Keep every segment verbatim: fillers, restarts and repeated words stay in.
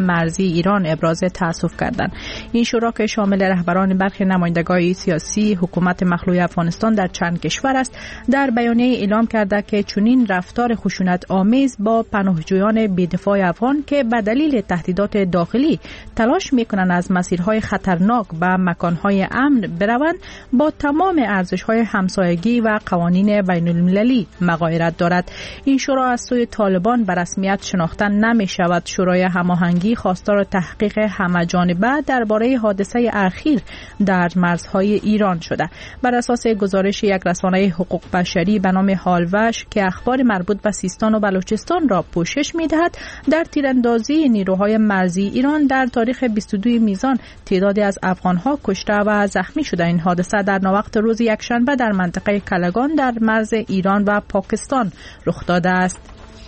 مرزی ایران ابراز تأسف کردند. این شورا که شامل رهبران برخی نمایندگان سیاسی حکومت مخلوع افغانستان در چند کشور است، در بیانیه اعلام کرده که چنین رفتار خشونت آمیز با پناهجویان بی‌دفاع افغان که به دلیل تهدیدات داخلی تلاش می‌کنند از مسیرهای خطرناک به مکانهای امن بروند، با تمام ارزش‌های همسایگی و قوانین بین‌المللی مغایرت دارد. این شورا از سوی طالبان به رسمیت شناخته نمی‌شود. شورای هماهنگی خواستار تحقیق همه‌جانبه درباره حادثه اخیر در مرزهای ایران شده. بر اساس گزارش یک رسانه حقوق بشری به نام هالوش که اخبار مربوط به سیستان و بلوچستان را پوشش می‌دهد، در تیراندازی نیروهای مرزی ایران در تاریخ بیست و دو میزان تعدادی از افغان‌ها کشته و زخمی شده. این حادثه در ناوقت روز یکشنبه در منطقه کلگان در مرز ایران و پاکستان رخ داده است.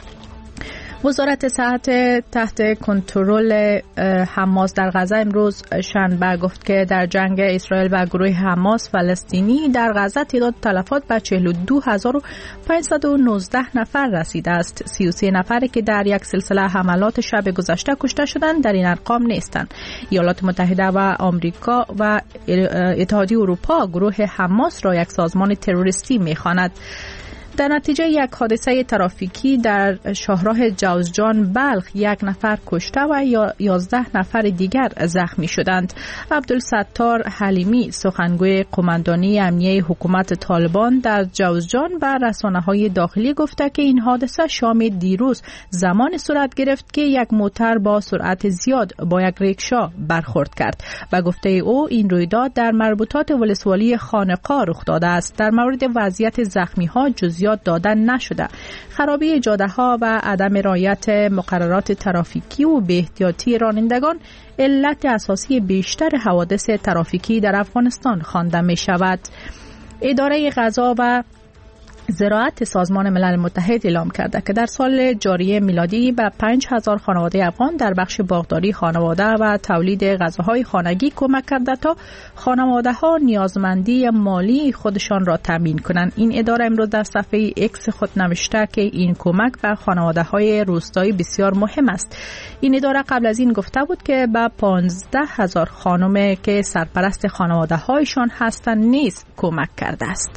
وزارت صحت تحت کنترل حماس در غزه امروز شنبه گفت که در جنگ اسرائیل و گروه حماس فلسطینی در غزه تعداد تلفات به چهل و دو هزار و پانصد و نوزده نفر رسیده است. سی و سه نفری که در یک سلسله حملات شب گذشته کشته شدند در این ارقام نیستند. ایالات متحده و آمریکا و اتحادیه اروپا گروه حماس را یک سازمان تروریستی می‌خواند. در نتیجه یک حادثه ترافیکی در شاهراه جوزجان بلخ یک نفر کشته و یازده نفر دیگر زخمی شدند. عبدالستار حلیمی سخنگوی قماندانی امنیه حکومت طالبان در جوزجان و رسانه‌های داخلی گفته که این حادثه شام دیروز زمان صورت گرفت که یک موتر با سرعت زیاد با یک ریکشا برخورد کرد. و گفته او این رویداد در مربوطات ولسوالی خانقاه رخ داده است. در مورد وضعیت زخمی‌ها جزئیات دادن نشده. خرابی جاده‌ها و عدم رعایت مقررات ترافیکی و بی‌احتیاطی رانندگان علت اساسی بیشتر حوادث ترافیکی در افغانستان خوانده می شود. اداره غذا و زراعت سازمان ملل متحد اعلام کرده که در سال جاری میلادی به پنج هزار خانواده افغان در بخش باغداری خانواده و تولید غذاهای خانگی کمک کرده تا خانواده ها نیازمندی مالی خودشان را تامین کنند. این اداره امروز در صفحه اکس خود نوشته که این کمک به خانواده های روستایی بسیار مهم است. این اداره قبل از این گفته بود که به پانزده هزار خانم که سرپرست خانواده هایشان هستند نیز کمک کرده است.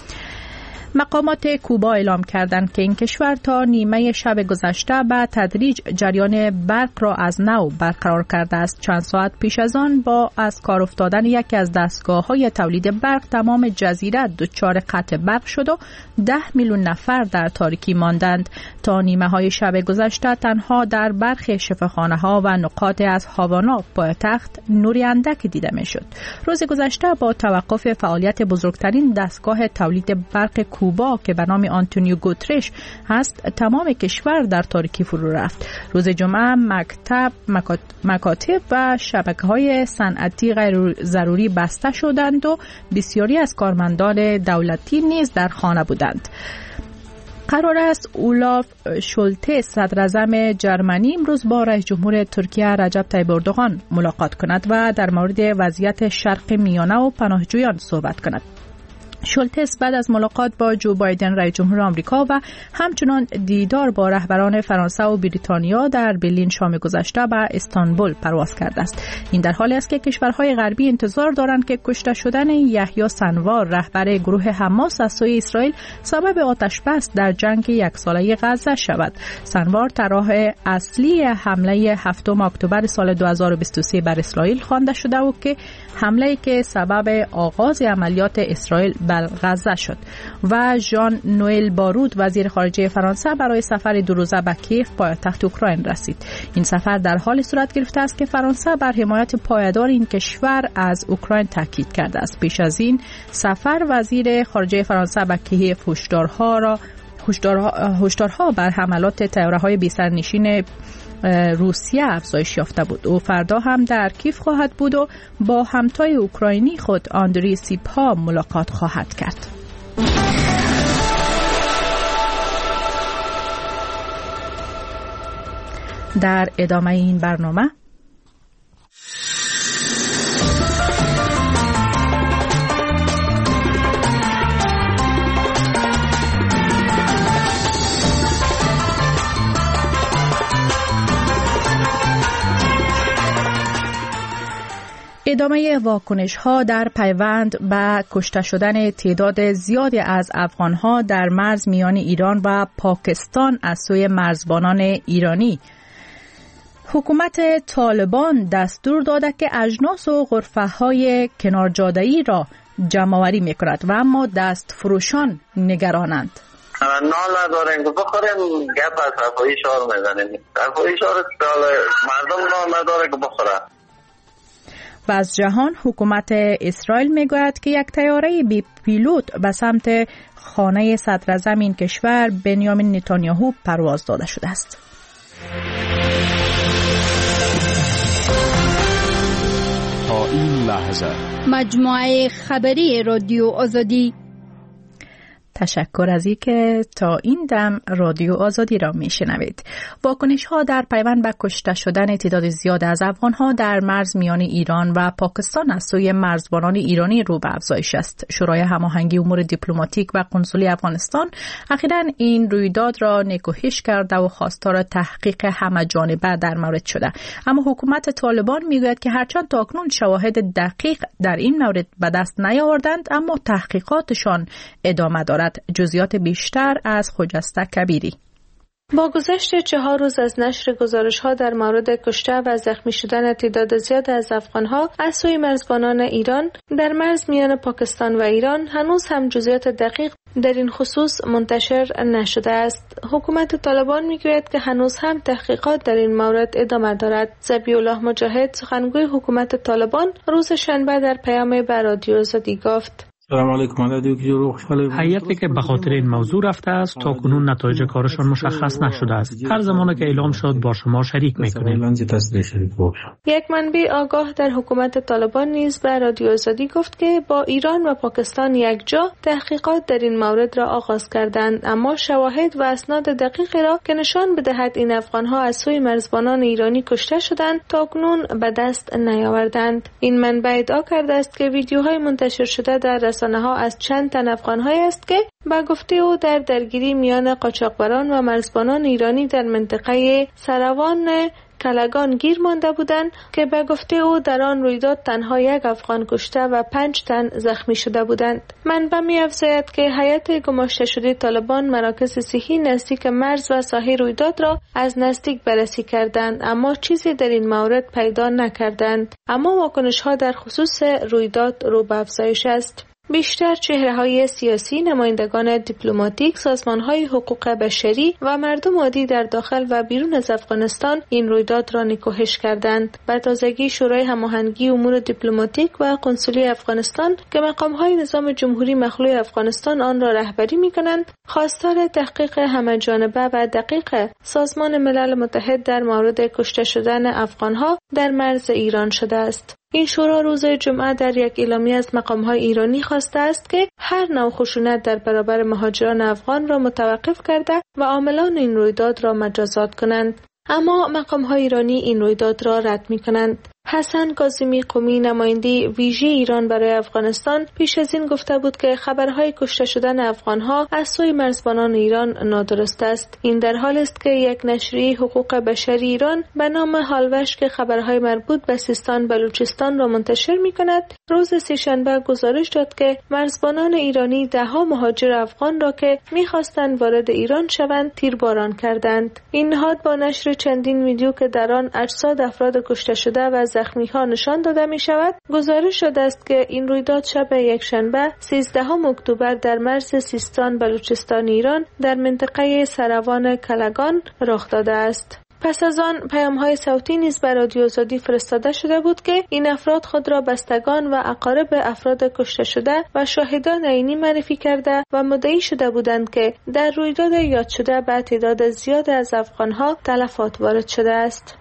مقامات کوبا اعلام کردند که این کشور تا نیمه شب گذشته به تدریج جریان برق را از نو برقرار کرده است. چند ساعت پیش از آن با از کار افتادن یکی از دستگاه‌های تولید برق تمام جزیره دچار قطع برق شد و ده میلیون نفر در تاریکی ماندند. تا نیمه های شب گذشته تنها در برخی شفاخانه‌ها و نقاط از هاوانا پایتخت نوری اندکی دیده می‌شد. روز گذشته با توقف فعالیت بزرگترین دستگاه تولید برق کوبا که به نام آنتونیو گوترش هست، تمام کشور در تاریکی فرو رفت. روز جمعه مکتب، مکاتب و شبکه‌های صنعتی غیر ضروری بسته شدند و بسیاری از کارمندان دولتی نیز در خانه بودند. قرار است اولاف شولتس صدراعظم جرمنی امروز با رئیس جمهور ترکیه رجب طیب اردوغان ملاقات کند و در مورد وضعیت شرق میانه و پناهجویان صحبت کند. شولتس بعد از ملاقات با جو بایدن رئیس جمهور آمریکا و همچنان دیدار با رهبران فرانسه و بریتانیا در برلین شام گذشته به استانبول پرواز کرده است. این در حالی است که کشورهای غربی انتظار دارند که کشته شدن یحیی سنوار رهبر گروه حماس از سوی اسرائیل سبب آتش بس در جنگ یک ساله غزه شود. سنوار طراح اصلی حمله هفتم اکتبر سال دو هزار و بیست و سه بر اسرائیل خوانده شده و که حمله‌ای که سبب آغاز عملیات اسرائیل بر غزه شد. و ژان نوئل بارود وزیر خارجه فرانسه برای سفر دو روزه به کیف پایتخت اوکراین رسید. این سفر در حال صورت گرفته است که فرانسه بر حمایت پایدار این کشور از اوکراین تاکید کرده است. پیش از این سفر وزیر خارجه فرانسه به کیف هشدارها را هشدارها بر حملات طیاره‌های بی‌سرنشین روسیه افزایش یافته بود. او فردا هم در کیف خواهد بود و با همتای اوکراینی خود آندری سیپها ملاقات خواهد کرد. در ادامه این برنامه ادامه واکنش ها در پیوند به کشته شدن تعداد زیادی از افغان ها در مرز میان ایران و پاکستان از سوی مرزبانان ایرانی. حکومت طالبان دستور داده که اجناس و غرفه های کنار جاده‌ای را جمع‌آوری می‌کند و اما دست فروشان نگرانند. نال نداریم که بخوریم، گپ از صفایی شعار میزنیم. صفایی شعار مردم نال نداره که بخوره. و از جهان حکومت اسرائیل میگوید که یک طیاره بی پیلوت به سمت خانه صدراعظم این کشور بنیامین نتانیاهو پرواز داده شده است. تا این لحظه مجموعه خبری رادیو آزادی. تشکر از اینکه تا این دم رادیو آزادی را میشنوید. واکنش ها در پیوند به کشته شدن تعداد زیاد از افغان ها در مرز میان ایران و پاکستان از سوی مرزبانان ایرانی رو به افزایش است. شورای هماهنگی امور دیپلماتیک و قنسولی افغانستان اخیراً این رویداد را نکوهش کرده و خواستار تحقیق همه جانبه در مورد شده. اما حکومت طالبان میگوید که هرچند تاکنون شواهد دقیق در این مورد به دست نیاوردند، اما تحقیقاتشان ادامه دارد. جزئیات بیشتر از خجسته کبیری. با گذشت چهار روز از نشر گزارش‌ها در مورد کشته و زخمی شدن تعداد زیاد از افغان‌ها از سوی مرزبانان ایران در مرز میان پاکستان و ایران، هنوز هم جزئیات دقیق در این خصوص منتشر نشده است. حکومت طالبان میگوید که هنوز هم تحقیقات در این مورد ادامه دارد. ذبیح الله مجاهد، سخنگوی حکومت طالبان، روز شنبه در پیام به رادیو آزادی گفت: سلام علیکم. هیئتی که به خاطر این موضوع رفته است تا کنون نتایج کارشان مشخص نشده است. هر زمان که اعلام شد با شما شریک میکنیم. یک منبع آگاه در حکومت طالبان نیز به رادیو آزادی گفت که با ایران و پاکستان یک جا تحقیقات در این مورد را آغاز کردند، اما شواهد و اسناد دقیقی را که نشان بدهد این افغانها از سوی مرزبانان ایرانی کشته شدند تا کنون به دست نیاوردند. این منبع ادعا کرده است که ویدیوهای منتشر شده در رسانه ها از چند تن افغان‌هایی است که به گفته او در درگیری میان قاچاقبران و مرزبانان ایرانی در منطقه سروان کلگان گیر مانده بودند که به گفته او در آن رویداد تنها یک افغان کشته و پنج تن زخمی شده بودند. منبع می‌افزاید که هیئت گماشته شده طالبان مراکز صحی نزدیک مرز و ساحه رویداد را از نزدیک بررسی کردند، اما چیزی در این مورد پیدا نکردند. اما واکنش‌ها در خصوص رویداد رو به افزایش است. بیشتر چهره‌های سیاسی، نمایندگان دیپلماتیک، سازمان‌های حقوق بشری و مردم عادی در داخل و بیرون از افغانستان این رویداد را نکوهش کردند. به تازگی شورای هماهنگی امور دیپلماتیک و قنسولی افغانستان که مقام‌های نظام جمهوری مخلوع افغانستان آن را رهبری می‌کنند، خواستار تحقیق همه‌جانبه و دقیق سازمان ملل متحد در مورد کشته شدن افغان‌ها در مرز ایران شده است. این شورا روز جمعه در یک اعلامیه از مقام‌های ایرانی خواسته است که هر نوع خشونت در برابر مهاجران افغان را متوقف کرده و عاملان این رویداد را مجازات کنند. اما مقام‌های ایرانی این رویداد را رد می‌کنند. حسن کاظمی قمی، نماینده ویژه ایران برای افغانستان، پیش از این گفته بود که خبرهای کشته شدن افغانها از سوی مرزبانان ایران نادرست است. این در حال است که یک نشریه حقوق بشری ایران به نام هالوش که خبرهای مربوط به سیستان بلوچستان را منتشر می‌کند، روز سه‌شنبه گزارش داد که مرزبانان ایرانی ده‌ها مهاجر افغان را که می‌خواستند وارد ایران شوند تیرباران کردند. این نهاد با نشر چندین ویدیو که در آن اجساد افراد کشته شده و زخمی ها نشان داده می شود، گزارش شده است که این رویداد شب یک شنبه سیزدهم اکتبر در مرز سیستان بلوچستان ایران در منطقه سروان کلگان رخ داده است. پس از آن پیام‌های صوتی نیز بر رادیو آزادی فرستاده شده بود که این افراد خود را بستگان و اقارب افراد کشته شده و شاهدان عینی معرفی کرده و مدعی شده بودند که در رویداد یاد شده به تعداد زیاد از افغان‌ها تلفات وارد شده است.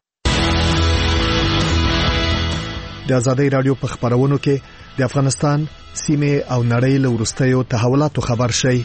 د آزادۍ رادیو په خبرونو کې د افغانستان سیمه او نړۍ له وروستیو تحولاتو خبر شي.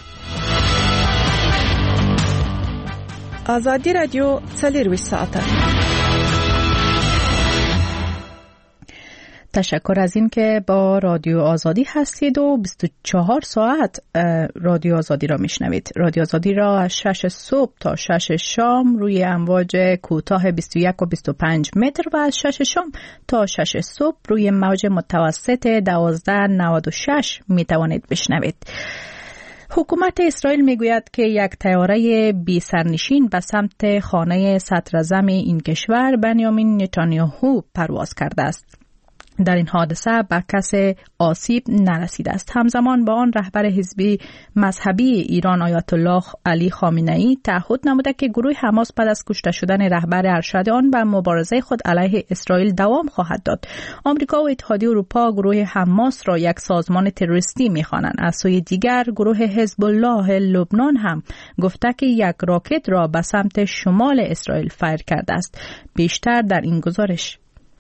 آزادی رادیو څلور ساعته تشکر از این که با رادیو آزادی هستید و بیست و چهار ساعت رادیو آزادی را میشنوید. رادیو آزادی را از شش صبح تا شش شام روی امواج کوتاه بیست و یک و بیست و پنج متر و از شش شام تا شش صبح روی موج متوسط دوازده و نود و شش می توانید بشنوید. حکومت اسرائیل میگوید که یک طیاره بی سرنشین به سمت خانه صدراعظم این کشور بنیامین نتانیاهو پرواز کرده است. در این حادثه به کس آسیب نرسیده است. همزمان با آن رهبر حزب مذهبی ایران آیت الله علی خامنه‌ای تعهد نموده که گروه حماس بعد از کشته شدن رهبر ارشد آن به مبارزه خود علیه اسرائیل دوام خواهد داد. آمریکا و اتحادیه اروپا گروه حماس را یک سازمان تروریستی می‌خوانند. از سوی دیگر گروه حزب الله لبنان هم گفته که یک راکت را به سمت شمال اسرائیل فایر کرده است. بیشتر در این گزارش.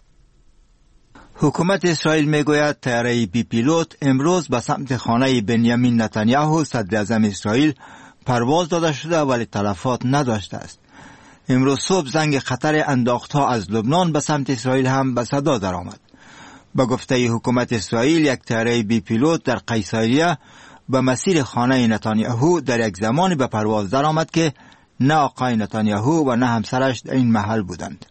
حکومت اسرائیل میگوید طیاره بی پیلوت امروز به سمت خانه بنیامین نتانیاهو صدر اعظم اسرائیل پرواز داده شده ولی تلفات نداشته است. امروز صبح زنگ خطر انداختها از لبنان به سمت اسرائیل هم به صدا درآمد. به گفته حکومت اسرائیل یک طیاره بی پیلوت در قیصریه به مسیر خانه نتانیاهو در یک زمانی به پرواز درآمد که نه آقای نتانیاهو و نه همسرش در این محل بودند.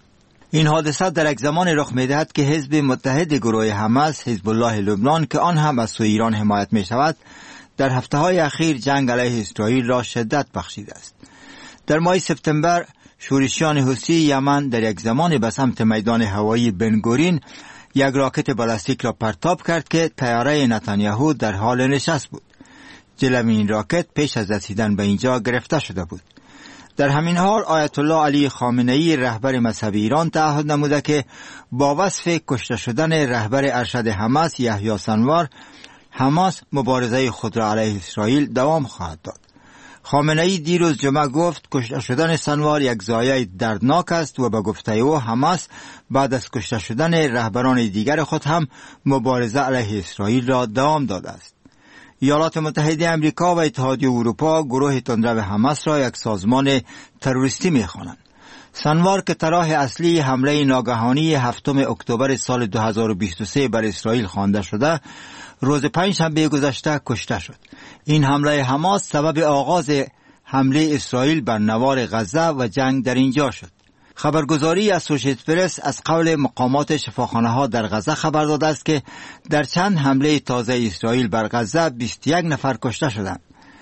این حادثه در یک زمان رخ می‌دهد که حزب متحد گروه حماس حزب الله لبنان که آن هم از سوی ایران حمایت می‌شود در هفته‌های اخیر جنگ علیه اسرائیل را شدت بخشیده است. در ماه سپتامبر شورشیان حوثی یمن در یک زمان به سمت میدان هوایی بنگورین یک راکت بالستیک را پرتاب کرد که طیاره نتانیاهو در حال نشست بود. جلوی این راکت پیش از رسیدن به اینجا گرفته شده بود. در همین حال آیت الله علی خامنه‌ای رهبر مذهبی ایران تعهد نموده که با وصف کشته شدن رهبر ارشد حماس یحیی سنوار حماس مبارزه خود را علیه اسرائیل دوام خواهد داد. خامنه‌ای دیروز جمعه گفت کشته شدن سنوار یک ضایعه دردناک است و به گفته او حماس بعد از کشته شدن رهبران دیگر خود هم مبارزه علیه اسرائیل را دوام داده است. ایالات متحده آمریکا و اتحادیه اروپا گروه تندرو حماس را یک سازمان تروریستی می‌خوانند. سنوار که طرح اصلی حمله ناگهانی هفتم اکتبر سال دو هزار و بیست و سه بر اسرائیل خوانده شده، روز پنجشنبه گذشته کشته شد. این حمله حماس سبب آغاز حمله اسرائیل بر نوار غزه و جنگ در اینجا شد. خبرگزاری اسوشییتد پرس از قول مقامات شفاخانه‌ها در غزه خبر داده است که در چند حمله تازه اسرائیل بر غزه بیست و یک نفر کشته شدند.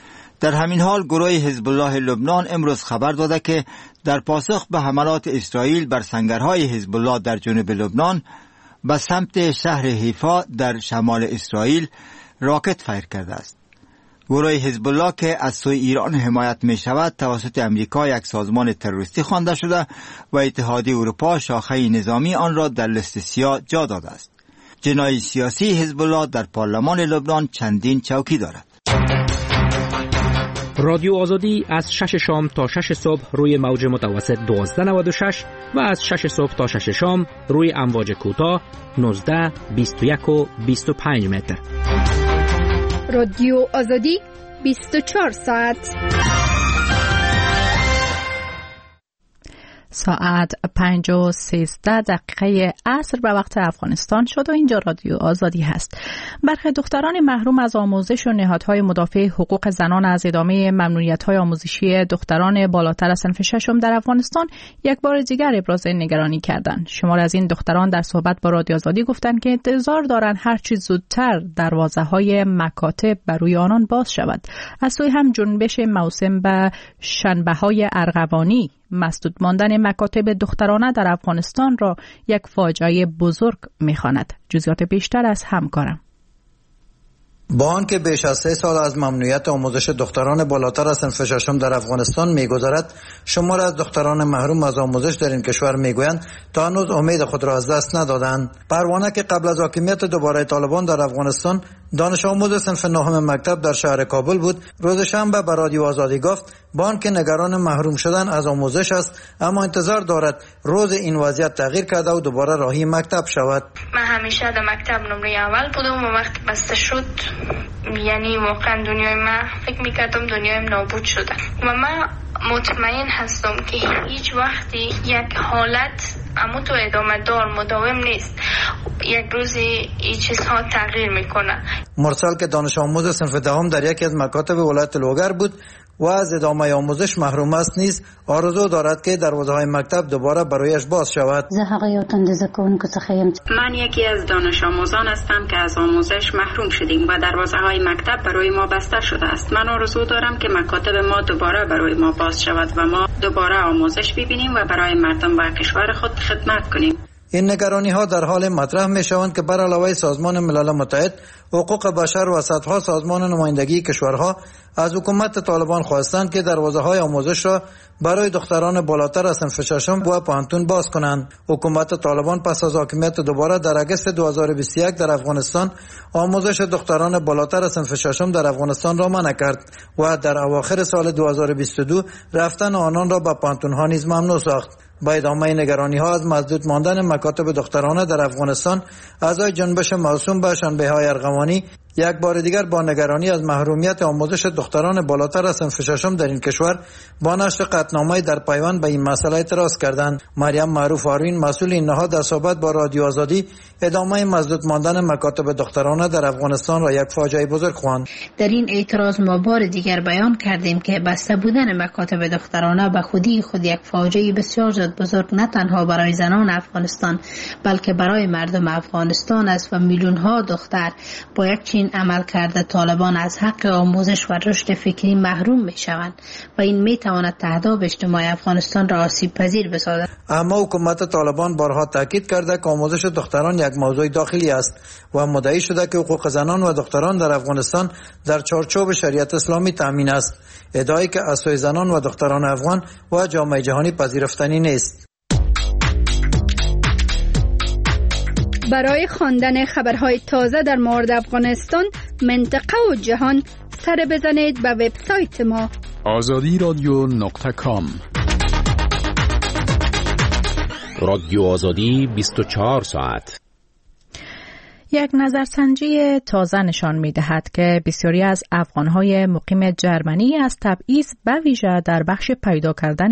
در همین حال گروه حزب الله لبنان امروز خبر داده که در پاسخ به حملات اسرائیل بر سنگرهای حزب الله در جنوب لبنان به سمت شهر حیفا در شمال اسرائیل راکت فایر کرده است. گروه حزب الله که از سوی ایران حمایت می شود توسط امریکا یک سازمان تروریستی خوانده شده و اتحادیه اروپا شاخه نظامی آن را در لیست سیاه جا داده است. جناح سیاسی حزب الله در پارلمان لبنان چندین چوکی دارد. رادیو آزادی از شش شام تا شش صبح روی موج متوسط دوازده و نود و شش و از شش صبح تا شش شام روی امواج کوتاه نوزده، بیست و یک و بیست و پنج متر. رادیو آزادی بیست و چهار ساعت. ساعت پنج و سیزده دقیقه عصر به وقت افغانستان شد و اینجا رادیو آزادی هست. برخی دختران محروم از آموزش و نهادهای مدافع حقوق زنان از ادامه ممنوعیت‌های آموزشی دختران بالاتر از صنف ششم در افغانستان یک بار دیگر ابراز نگرانی کردند. شمار از این دختران در صحبت با رادیو آزادی گفتند که انتظار دارند هر چه زودتر دروازه‌های مکاتب بر روی آنان باز شود. از سوی هم جنبش موسم به شنبه‌های ارغوانی مسدود ماندن مکاتب دخترانه در افغانستان را یک فاجعه بزرگ می‌خواند. جزئیات بیشتر از همکارم. با آنکه بیش از سه سال از ممنوعیت آموزش دختران بالاتر از صنف ششم در افغانستان می‌گذرد، شمار از دختران محروم از آموزش در این کشور می‌گویند تا هنوز امید خود را از دست ندادند. پروانه که قبل از حاکمیت دوباره طالبان در افغانستان دانش آموز صنف نهم مکتب در شهر کابل بود، روز شنبه به رادیو آزادی گفت با آنکه نگران محروم شدن از آموزش است، اما انتظار دارد روز این وضعیت تغییر کرده و دوباره راهی مکتب شود. من همیشه در مکتب نمره اول بودم و وقتی بسته شد یعنی واقعا دنیای من فکر میکردم دنیایم نابود شده و من مطمئن هستم که هیچ وقتی یک حالت اما تو ادامه دار مداوم نیست، یک روزی این چیزها تغییر میکنه. مرسل که دانش آموز صنف دهم در یکی از مکاتب ولایت لوگر بود و از ادامه آموزش محروم است نیز آرزو دارد که دروازه های مکتب دوباره برایش باز شود. من یکی از دانش آموزان هستم که از آموزش محروم شدیم و دروازه های مکتب برای ما بسته شده است. من آرزو دارم که مکاتب ما دوباره برای ما باز شود و ما دوباره آموزش ببینیم و برای مردم و کشور خود خدمت کنیم. این نگرانی ها در حال مطرح می شوند که بر علاوه سازمان ملل متحد، حقوق بشر و صدها سازمان نمایندگی کشورها از حکومت طالبان خواستند که دروازه های آموزش را برای دختران بالاتر از صنف ششم و پانتون باز کنند. حکومت طالبان پس از حاکمیت دوباره در اگست دو هزار و بیست و یک در افغانستان آموزش دختران بالاتر از صنف ششم در افغانستان را منع کرد و در اواخر سال دو هزار و بیست و دو رفتن آنان را به پانتون ها نیز ممنوع ساخت. با ادامه نگرانی ها از مسدود ماندن مکاتب دخترانه در افغانستان، اعضای جنبش موسوم به شنبه های ارغوانی یک بار دیگر با نگرانی از محرومیت آموزش دختران بالاتر از صنف ششم در این کشور با نشر قطعنامه در پیوند به این مسئله اعتراض کردند. مریم معروف آروین، مسئول این نهاد، در صحبت با رادیو آزادی ادامه مسدود ماندن مکاتب دخترانه در افغانستان را یک فاجعه بزرگ خواند. در این اعتراض ما بار دیگر بیان کردیم که بسته بودن مکاتب دخترانه به خودی خود یک فاجعه بسیار زیاد بزرگ نه تنها برای زنان افغانستان بلکه برای مردم افغانستان است و میلیون ها دختر با یک چین عمل کرده طالبان از حق آموزش و رشد فکری محروم می شوند و این می تواند تهداب اجتماعی افغانستان را آسیب پذیر بسازد. اما حکومت طالبان بارها تاکید کرده که آموزش دختران یک موضوع داخلی است و مدعی شده که حقوق زنان و دختران در افغانستان در چارچوب شریعت اسلامی تامین است، ادعایی که از سوی زنان و دختران افغان و جامعه جهانی پذیرفتنی نیست. برای خواندن خبرهای تازه در مورد افغانستان، منطقه و جهان، سر بزنید به وبسایت ما آزادی رادیو نقطه کام. رادیو آزادی بیست و چهار ساعت. یک نظرسنجی تازه نشان می‌دهد که بسیاری از افغان‌های مقیم جرمنی از تبعیض به ویژه در بخش پیدا کردن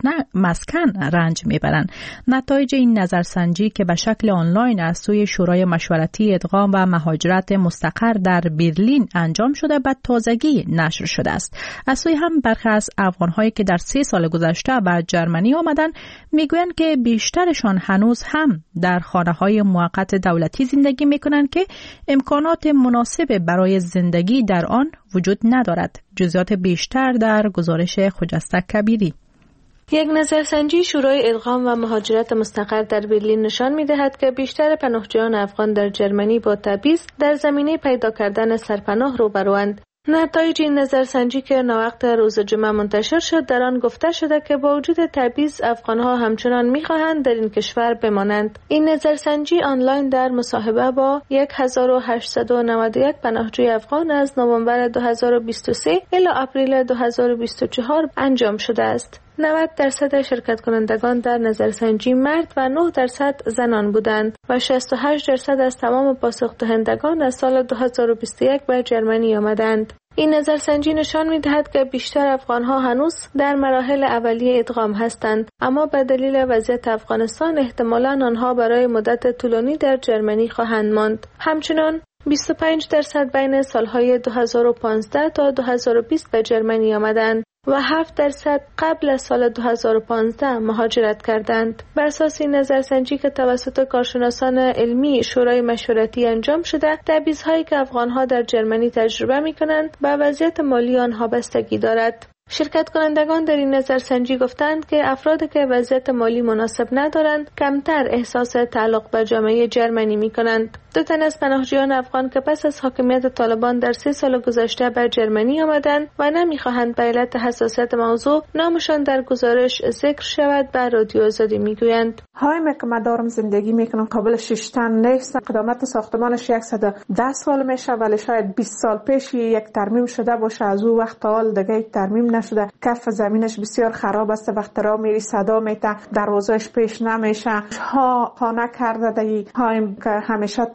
مسکن رنج می‌برند. نتایج این نظرسنجی که به شکل آنلاین از سوی شورای مشورتی ادغام و مهاجرت مستقر در برلین انجام شده به تازگی نشر شده است. از سوی هم برخی از افغان‌هایی که در سه سال گذشته به جرمنی آمدند می‌گویند که بیشترشان هنوز هم در خانه‌های موقت دولتی زندگی می‌کنند که امکانات مناسب برای زندگی در آن وجود ندارد. جزئیات بیشتر در گزارش خجسته کبیری. یک نظرسنجی شورای ادغام و مهاجرت مستقر در برلین نشان می‌دهد که بیشتر پناهجویان افغان در جرمنی با تبعیض در زمینه پیدا کردن سرپناه روبروند. نتایج این نظرسنجی که ناوقت روز جمعه منتشر شد، در آن گفته شده که با وجود تبعیض افغان‌ها همچنان می‌خواهند در این کشور بمانند. این نظرسنجی آنلاین در مصاحبه با هزار و هشتصد و نود و یک پناهجوی افغان از نوامبر دو هزار و بیست و سه الی آپریل دو هزار و بیست و چهار انجام شده است. نود درصد شرکت کنندگان در نظرسنجی مرد و نه درصد زنان بودند و شصت و هشت درصد از تمام پاسخ دهندگان از سال دو هزار و بیست و یک به جرمنی آمدند. این نظرسنجی نشان می‌دهد که بیشتر افغان‌ها هنوز در مراحل اولیه ادغام هستند، اما به دلیل وضعیت افغانستان احتمالاً آنها برای مدت طولانی در جرمنی خواهند ماند. همچنین بیست و پنج درصد بین سالهای دو هزار و پانزده تا دو هزار و بیست به جرمنی آمدند و هفت درصد قبل از سال دو هزار و پانزده مهاجرت کردند. بر اساس این نظرسنجی که توسط کارشناسان علمی شورای مشورتی انجام شده، تبعیض‌هایی که افغان‌ها در جرمنی تجربه می‌کنند به وضعیت مالی آنها بستگی دارد. شرکت کنندگان در این نظرسنجی گفتند که افرادی که وضعیت مالی مناسب ندارند کمتر احساس تعلق به جامعه جرمنی می‌کنند. دو تن از پناهجویان افغان که پس از حاکمیت طالبان در سه سال گذشته به جرمنی آمدند و نمی‌خواهند به علت حساسیت موضوع نامشان در گزارش ذکر شود، به رادیو آزادی می‌گویند: هایم که من دارم زندگی میکنم قابل ششتن نیست. قدامت ساختمانش صد و ده سال میشه، ولی شاید بیست سال پیش یک ترمیم شده باشه. از اون وقت تا حال دیگه ترمیم نشده. کف زمینش بسیار خراب است. وقت را میری صدا میته، دروازه‌اش پیش نمیشه. ها خانه کرده دی هایم که همیشه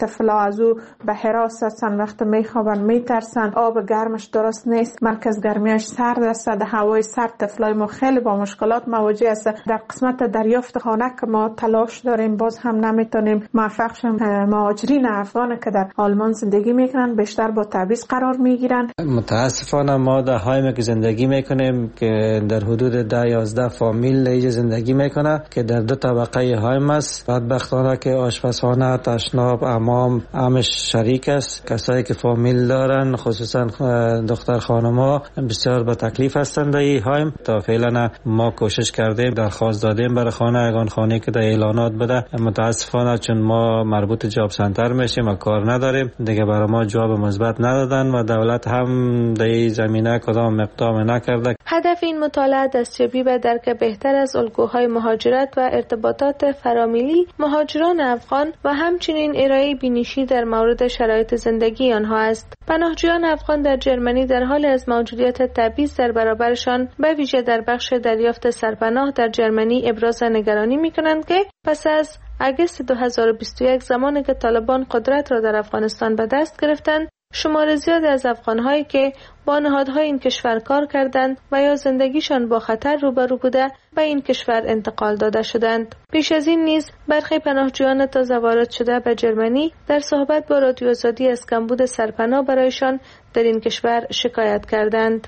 طفلا از او به حراس هستن، وقت میخوابن میترسن، آب گرمش درست نیست، مرکز گرمیش سرد است، در هوای سرد طفلای ما خیلی با مشکلات مواجه است. در قسمت دریافت خانه که ما تلاش داریم باز هم نمیتونیم موفق شیم. مهاجرین افغان که در آلمان زندگی میکنن بیشتر با تبعیض قرار میگیرن. متاسفانه ما در هایم که زندگی میکنیم که در حدود ده یازده فامیل اینجا زندگی میکنه که در دو طبقه هایم است. بدبختانه که آشپزخانه، تشناب، حمام همش شریک است. کسایی که فامیل دارن خصوصا دختر خانما بسیار با تکلیف هستند در این هایم. تا فعلا ما کوشش کردیم درخواست دادیم برای خانه یگان خانه که در اعلانات بده. متاسفانه چون ما مربوط جاب سنتر میشیم و کار نداریم دیگه برای ما جواب مثبت ندادن و دولت هم در این زمینه کدام اقدام نکرده. هدف این مطالعه دستیابی به درک بهتر از الگوهای مهاجرت و ارتباطات فرامیلی مهاجران افغان و همچنین ارائه بینشی در مورد شرایط زندگی آنها است. پناهجویان افغان در جرمنی در حال از موجودیت تبعیض در برابرشان به ویژه در بخش دریافت سرپناه در جرمنی ابراز نگرانی می‌کنند که پس از اگست دو هزار و بیست و یک زمانی که طالبان قدرت را در افغانستان به دست گرفتند، شمار زیادی از افغان‌هایی که با نهادهای این کشور کار کردند و یا زندگیشان با خطر روبرو بوده به این کشور انتقال داده شدند. پیش از این نیز برخی پناهجویان تازه وارد شده به جرمنی در صحبت با رادیو آزادی از کمبود سرپناه برایشان در این کشور شکایت کردند.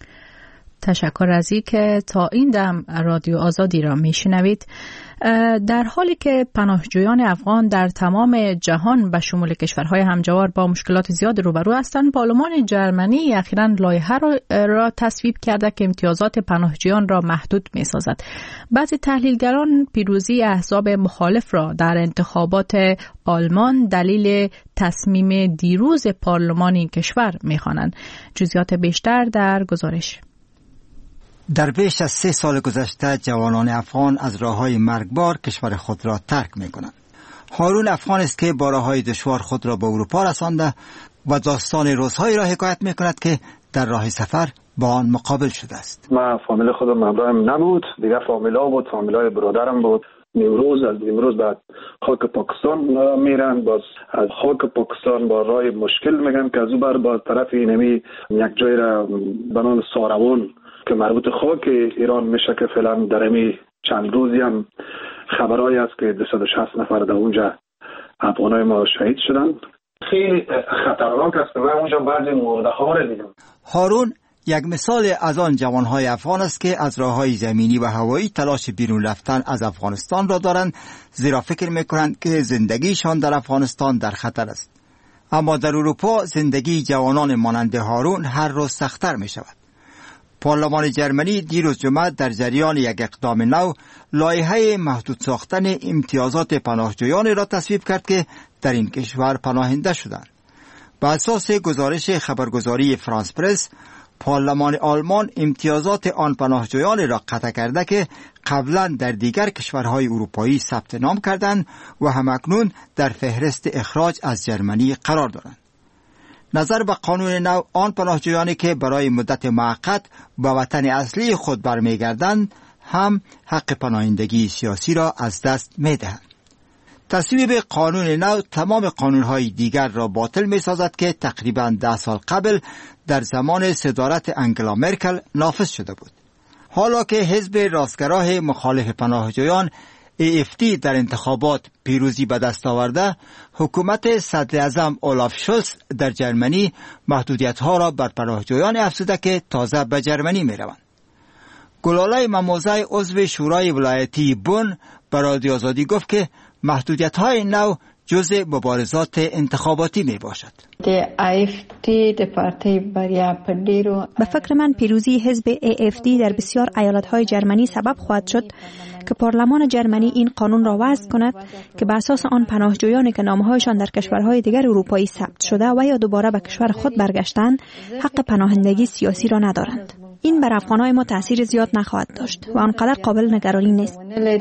تشکر از این که تا این دم رادیو آزادی را میشنوید. در حالی که پناهجویان افغان در تمام جهان به شمول کشورهای همجوار با مشکلات زیاد روبرو هستند، پارلمان جرمنی اخیراً لایحه را, را تصویب کرده که امتیازات پناهجویان را محدود می‌سازد. بعضی تحلیلگران پیروزی احزاب مخالف را در انتخابات آلمان دلیل تصمیم دیروز پارلمان این کشور می‌خوانند. جزئیات بیشتر در گزارش. در بیش از سه سال گذشته جوانان افغان از راههای مرگبار کشور خود را ترک می کنند. هارون افغان است که با راههای دشوار خود را به اروپا رسانده و داستان روزهایی را حکایت می کند که در راه سفر با آن مقابل شده است. من فامیل خودم همراهم نبود، دیگه فامیلا بود، فامیلای برادرم بود. امروز از امروز بعد خاک پاکستان میرن، باز از خاک پاکستان با راه مشکل میگن که از او بر باز طرف اینمی یک جای را به نام ساروان که مربوط خاک ایران میشه که فعلا در امی چند روزی هم خبرایی است که دویست و شصت نفر در اونجا افغانای ما شهید شدن. خیلی خطرناک است. من اونجا بعضی مرده‌ها رو دیدم. هارون یک مثال از آن جوانهای افغان است که از راههای زمینی و هوایی تلاش بیرون رفتن از افغانستان را دارند، زیرا فکر میکنند که زندگیشان در افغانستان در خطر است. اما در اروپا زندگی جوانان مانند هارون هر روز سخت‌تر می شود. پارلمان جرمنی دیروز جمعه در جریان یک اقدام نو لایحه محدود ساختن امتیازات پناهجویان را تصویب کرد که در این کشور پناهنده شدند. بر اساس گزارش خبرگزاری فرانس پرس، پارلمان آلمان امتیازات آن پناهجویان را قطع کرده که قبلا در دیگر کشورهای اروپایی ثبت نام کردند و همکنون در فهرست اخراج از جرمنی قرار دارند. نظر به قانون نو آن پناهجویانی که برای مدت موقت به وطن اصلی خود برمیگردند هم حق پناهندگی سیاسی را از دست می‌دهند. تصویب قانون نو تمام قانون‌های دیگر را باطل می‌سازد که تقریباً ده سال قبل در زمان صدارت انگلا مرکل نافذ شده بود. حالا که حزب راستگراه مخالف پناهجویان ای اف دی در انتخابات پیروزی به دست آورده، حکومت صدراعظم اولاف شولز در جرمنی محدودیت‌ها را بر پناهجویان افزوده که تازه به جرمنی می‌روند. گلاله مموزه عضو شورای ولایتی بون به رادیو آزادی گفت که محدودیت‌های نو جزء مبارزات انتخاباتی می باشد. به فکر من پیروزی حزب ای اف دی در بسیار ایالت‌های جرمنی سبب خواهد شد که پارلمان جرمنی این قانون را وضع کند که به اساس آن پناهجویانی که نامه‌هایشان در کشورهای دیگر اروپایی ثبت شده و یا دوباره به کشور خود برگشتند حق پناهندگی سیاسی را ندارند. این بر افغان‌های ما تأثیر زیاد نخواهد داشت و آنقدر قابل نگرانی نیست.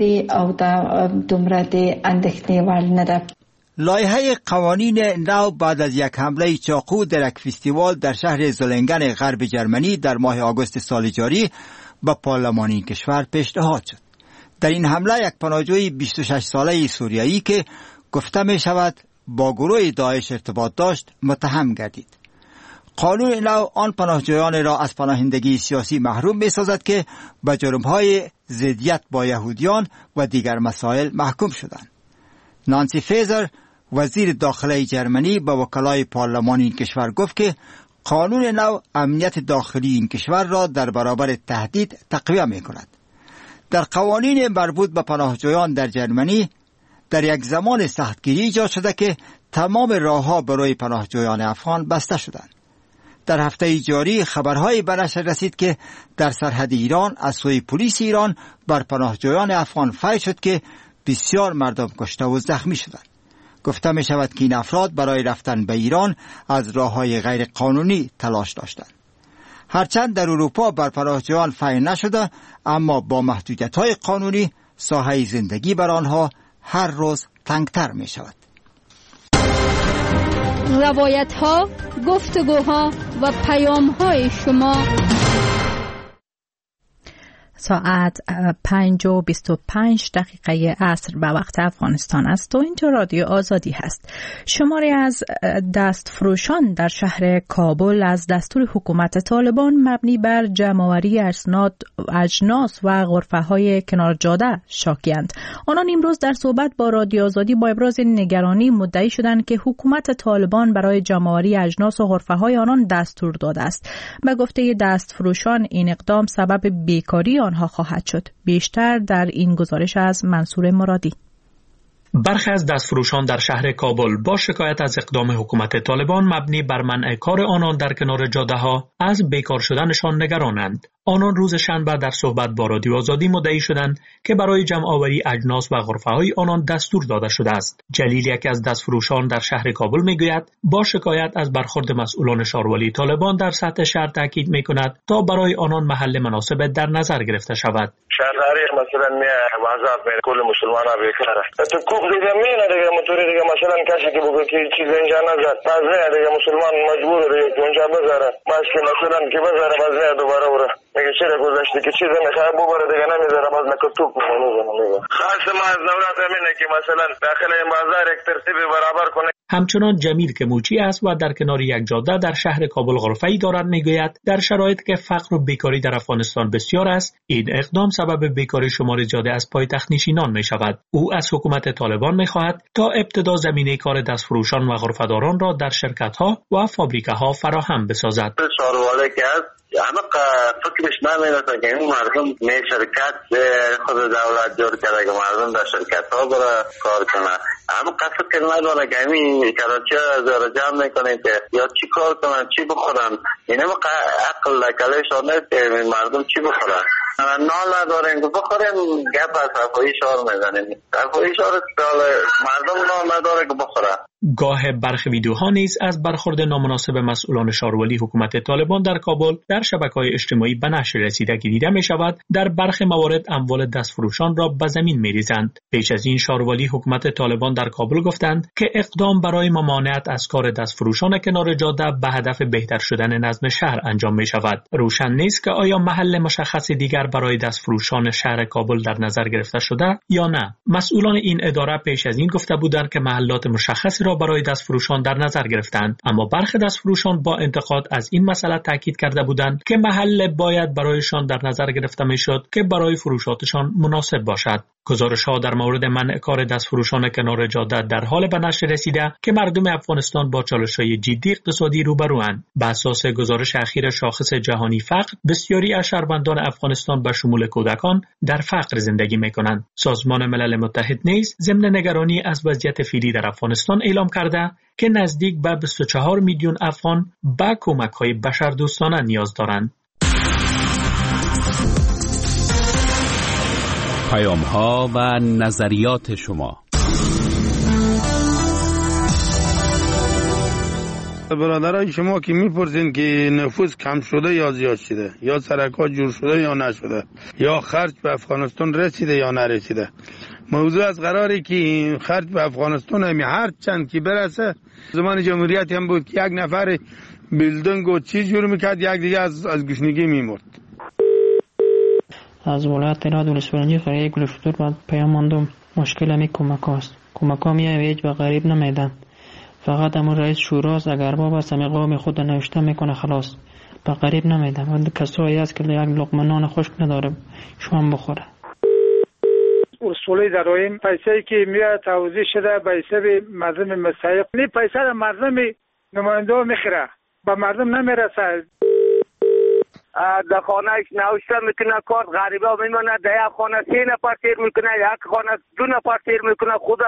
لایحه قوانین نو بعد از یک حمله چاقو در یک فستیوال در شهر زولنگن غرب جرمنی در ماه آگوست سال جاری به پارلمان این کشور پیشنهاد شد. در این حمله یک پناهجوی بیست و شش ساله سوریایی که گفته می شود با گروه داعش ارتباط داشت متهم گردید. قانون نو آن پناهجویان را از پناهندگی سیاسی محروم می سازد که به جرم‌های ضدیت با یهودیان و دیگر مسائل محکوم شدند. نانسی فیزر وزیر داخلی جرمنی به وکلای پارلمان این کشور گفت که قانون نو امنیت داخلی این کشور را در برابر تهدید تقویت می کند. در قوانین مربوط به پناهجویان در جرمنی در یک زمان سختگیری ایجاد شده که تمام راهها برای پناهجویان افغان بسته شدند. در هفته جاری خبرهایی به نشر رسید که در سرحد ایران از سوی پلیس ایران بر پناهجویان افغان فیر شد که بسیار مردم کشته و زخمی شدند. گفته می شود که این افراد برای رفتن به ایران از راههای غیر قانونی تلاش داشتند. هرچند در اروپا بر پناهجویان فیر نشده، اما با محدودیت‌های قانونی ساحه زندگی بر آنها هر روز تنگتر می شود. روایت‌ها، گفتگوها و پیام‌های شما. ساعت پنج و بیست و پنج دقیقه عصر به وقت افغانستان است و اینجا رادیو آزادی هست. شماری از دستفروشان در شهر کابل از دستور حکومت طالبان مبنی بر جمع‌آوری اسناد اجناس و غرفه‌های کنار جاده شاکی‌اند. آنان امروز در صحبت با رادیو آزادی با ابراز نگرانی مدعی شدند که حکومت طالبان برای جمع‌آوری اجناس و غرفه‌های آنان دستور داده است. به گفته دستفروشان این اقدام سبب بیکاری آنها خواهد شد. بیشتر در این گزارش از منصور مرادی. برخی از دستفروشان در شهر کابل با شکایت از اقدام حکومت طالبان مبنی بر منع کار آنان در کنار جاده‌ها از بیکار شدنشان نگرانند. آنان روز شنبه در صحبت با رادیو آزادی مدعی شدند که برای جمع‌آوری اجناس و غرفه‌های آنان دستور داده شده است. جلیل، یکی از دستفروشان در شهر کابل میگوید با شکایت از برخورد مسئولان شاروالی طالبان در سطح شهر تاکید میکند تا برای آنان محل مناسب در نظر گرفته شود. شهرداری مثلا می وظایف می کل مسلمانا بیکاره. تو کوب دیگه میونه دیگه موتوری دیگه مثلا کسی که بگه که چیز اینجا نذار. باز نه دیگه مسلمان مجبور دیگه که اونجا بذاره. باز که مثلا که بذاره باز نه دوباره وره. میگه چرا گذاشتی که چیز میخواد ببره دیگه نمیذاره باز نکتوب میزنه. خاص ما از دولت همینه که مثلا داخل این بازار یک ترتیب برابر کنه. همچنان جمیل که موچی است و در کنار یک جاده در شهر کابل غرفه‌ای دارد میگوید در شرایطی که فقر و بیکاری در افغانستان بسیار است، این اقدام سبب بیکاری شمار زیاده از پایتخت نشینان می شود. او از حکومت طالبان می خواهد تا ابتدا زمینه کار دستفروشان و غرفه‌داران را در شرکت‌ها و فابریکه‌ها فراهم بسازد. همه فکرش نمی‌رسه که این مردم می شرکت خود دولت جور کرده که مردم در شرکت ها برای کار کنه. همه قصد که نداره که همین کراچی را جمع میکنه که یا چی کار کنن چی بخورن. این همه عقل لکلشان نیست که مردم چی بخورن. نال نداریم که بخوریم گپ از صفایی شعار میزنیم. صفایی شعار مردم نال نداره که بخوره. گاه برخی ویدیوها نیز از برخورد نامناسب مسئولان شاروالی حکومت طالبان در کابل در شبکه‌های اجتماعی به نشر رسیده که دیده می شود در برخی موارد اموال دستفروشان را به زمین می ریزند. پیش از این شاروالی حکومت طالبان در کابل گفتند که اقدام برای ممانعت از کار دستفروشان کنار جاده به هدف بهتر شدن نظم شهر انجام می شود. روشن نیست که آیا محل مشخص دیگر برای دستفروشان شهر کابل در نظر گرفته شده یا نه. مسئولان این اداره پیش از این گفته بودند که محلات مشخصی را برای دستفروشان در نظر گرفتند، اما برخی دستفروشان با انتقاد از این مسئله تاکید کرده بودند که محل باید برایشان در نظر گرفته میشد که برای فروشاتشان مناسب باشد. گزارش‌ها در مورد منع کار دستفروشان کنار جاده در حال به نشر رسیده که مردم افغانستان با چالش‌های جدی اقتصادی روبروند. بر اساس گزارش اخیر شاخص جهانی فقر، بسیاری از شهروندان افغانستان به شمول کودکان در فقر زندگی می‌کنند. سازمان ملل متحد نیز ضمن نگرانی از وضعیت فعلی در افغانستان اعلام کرده که نزدیک به بیست و چهار میلیون افغان به کمک‌های بشردوستانه نیاز دارند. پیام‌ها و نظریات شما. برادرای شما که میپرسین که نفوذ کم شده یا زیاد شده، یا سرکات جور شده یا نشده، یا خرج به افغانستان رسیده یا نرسیده. موضوع از قراری که خرج به افغانستان همی هر چند که برسه. زمان جمهوریت هم بود که یک نفر بیلدنگ و چیز جور میکرد، یک دیگه از, از گشنگی میمرد. از ولایت راد ولسوالی قریه گل فطور باید پیام ماندم. مشکل همی کمک هاست. کمک ها میای هیچ به غریب نمیدن. فقط امون رئیس شوراست، اگر با بس می قوم خود نوشته میکنه خلاص به قریب نمیدم. و کسایی هست که یک لقمه نان خشک نداره شما بخوره. اصولی داریم پیسه‌ای که میاد توزیع شده به حساب مردم مستحق، این پیسه را مردم نماینده میخره به مردم نمیرسه. در خانه نوشته میکنه کارت غریبه میمونه، در یک خانه سه نفر تیر میکنه، یک خانه دو نفر تیر میکنه، خدا